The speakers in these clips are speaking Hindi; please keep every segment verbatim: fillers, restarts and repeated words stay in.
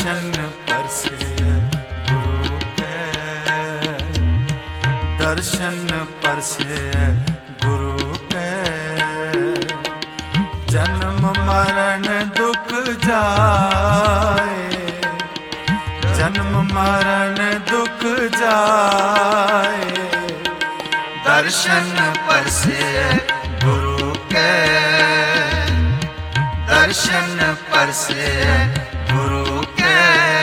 दर्शन परसे गुरु के, दर्शन परसे गुरु के। जन्म मरण दुख जाए, जन्म मरण दुख जाए, दर्शन परसे गुरु के, दर्शन परसे गुरु के।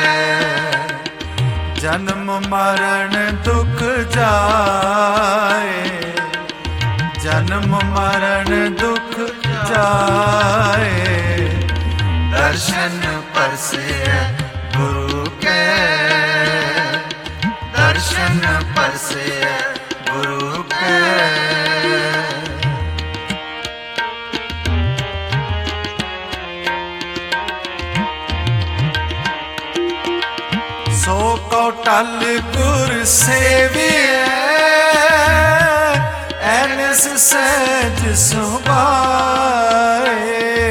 जन्म मरण दुख जाए, जन्म मरण दुख जाए, दर्शन परसे गुरु के, दर्शन परसे गुरु के। सो कौटल गुर सेविए, एनस सहज सुभाए।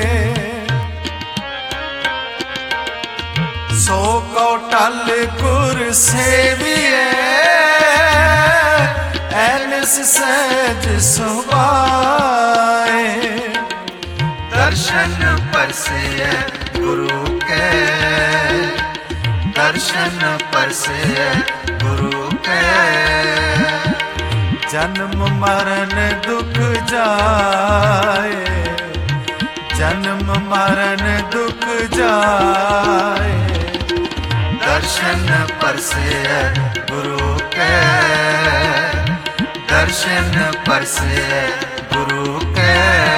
सो कौटल गुर सेविए, एनस सहज सुभाए। दर्शन परसे गुरु के, दर्शन परसे गुरु के। जन्म मरण दुख जाए, जन्म मरण दुख जाए, दर्शन परसे गुरु के, दर्शन परसे गुरु के।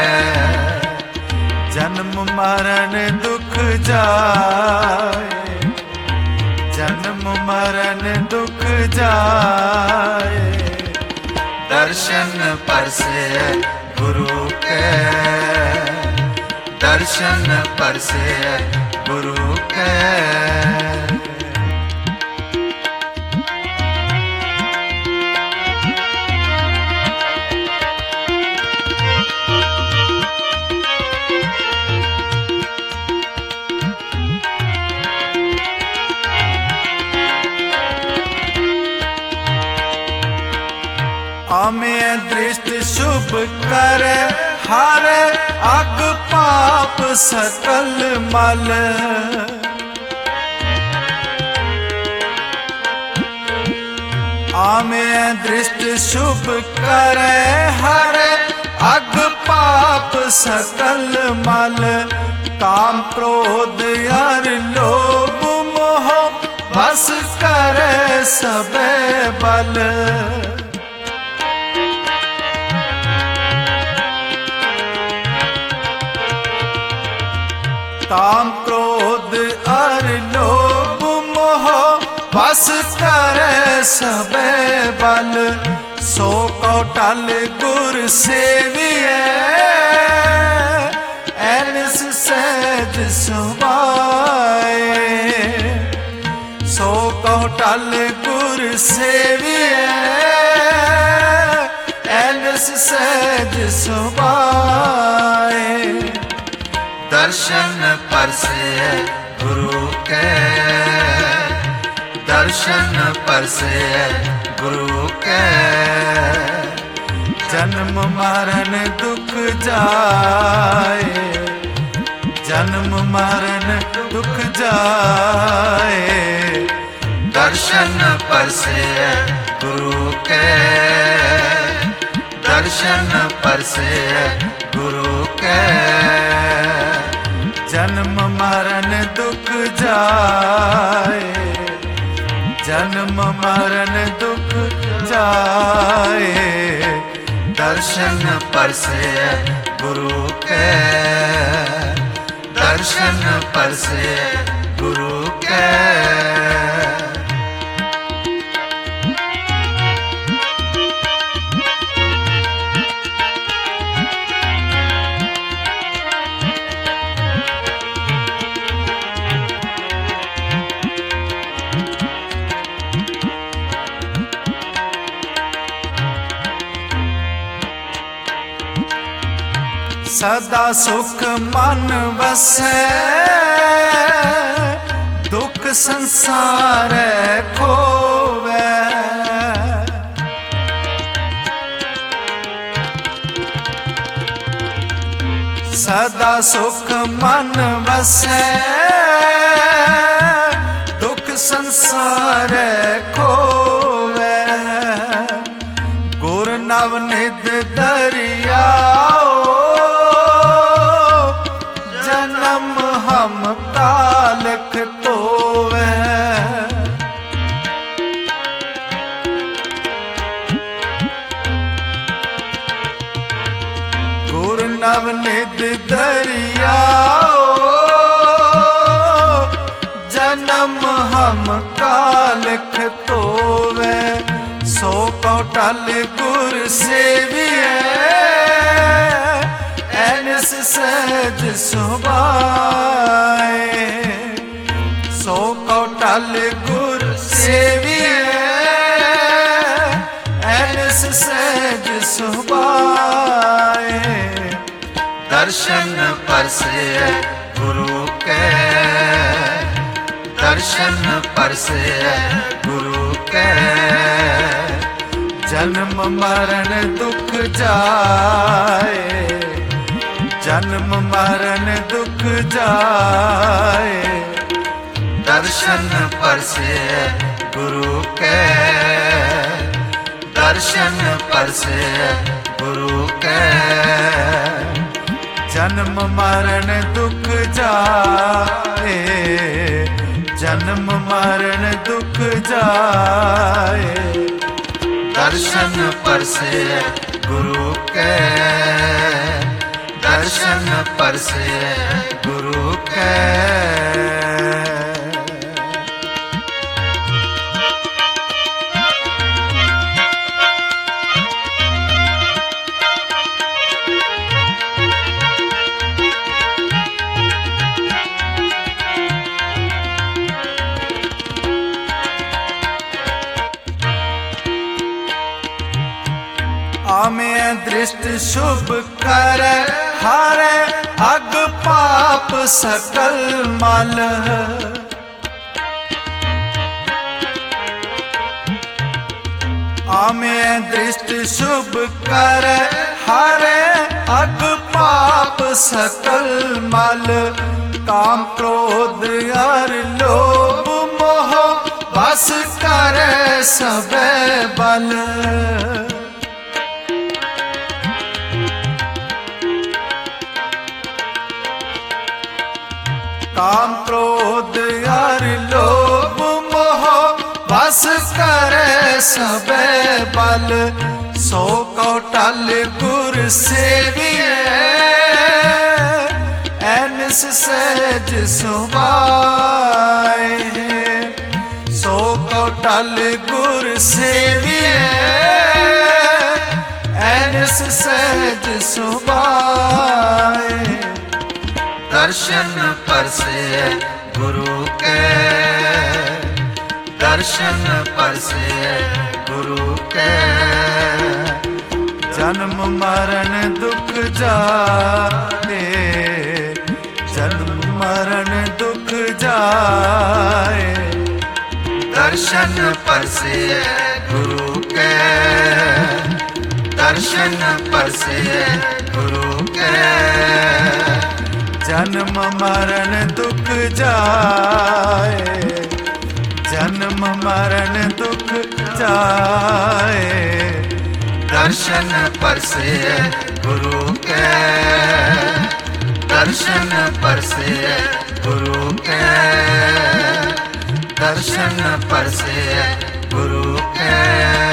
जन्म मरण दुख जाए, जन्म मरण दुख जाए, दर्शन परसे गुरु के, दर्शन परसे गुरु के। आमे दृष्टि शुभ कर हर अग पाप सकल मल। आमे दृष्टि शुभ कर हर अग पाप सकल मल। काम क्रोध अर लोभ मोह बस कर सबे बल। काम क्रोध अर लोभ मोह बस करे सबे बल। सो कौटल गुर सेविए, एनस सहज सुभाए। सो कौटल गुर सेविए, एनस सहज सुभाए। दर्शन परसे गुरु के, दर्शन परसे गुरु के। जन्म मरण दुख जाए, जन्म मरण दुख जाए, दर्शन परसे गुरु के, दर्शन परसे गुरु के। जन्म मरण दुख जाए, जन्म मरण दुख जाए, दर्शन परसे गुरु के, दर्शन परसे गुरु के। सदा सुख मन वसै, दुख संसार खोवे, सदा सुख मन वसै, दुख संसार खोवे। गुर नवनिध दरियाओ, जन्म हम कालख तोवे। गुर नवनिध दरियाओ, जन्म हम कालख तोवे। सो कौटल गुर सेविए, ऐनस सहज सुभाए। सो कौटल गुर सेविए, ऐनस सहज सुभाए। दर्शन परसे गुरु के, दर्शन परसे गुरु के। जन्म मरण दुख जाए, जन्म मरण दुख जाए। दर्शन परसे गुरु के, दर्शन परसे गुरु के। जन्म मरण दुख जाए, जन्म मरण दुख जाए। दर्शन परसे गुरु के, दर्शन परसे गुरु के। आमे दृष्ट शुभ करे, हारे अग पाप सकल मल। आमे दृष्ट शुभ करे, हारे अग पाप सकल मल। काम क्रोध अर लोभ मोह, बस करे सबे बल। काम क्रोध अर लोभ मोह, बस करे सबे बल। सो कौटल गुर सेविए, ऐनस सहज सुभाए। सो कौटल गुर सेविए, ऐनस सहज सुभाए। दर्शन परसे गुरु के, दर्शन परसे गुरु के। जन्म मरण दुख जाए, जन्म मरण दुख जाए। दर्शन परसे गुरु के, दर्शन परसे गुरु के। जन्म मरण दुख जाए, जन्म मरण दुख जाए। दर्शन परसे गुरु के, दर्शन परसे गुरु के। दर्शन परसे गुरु के।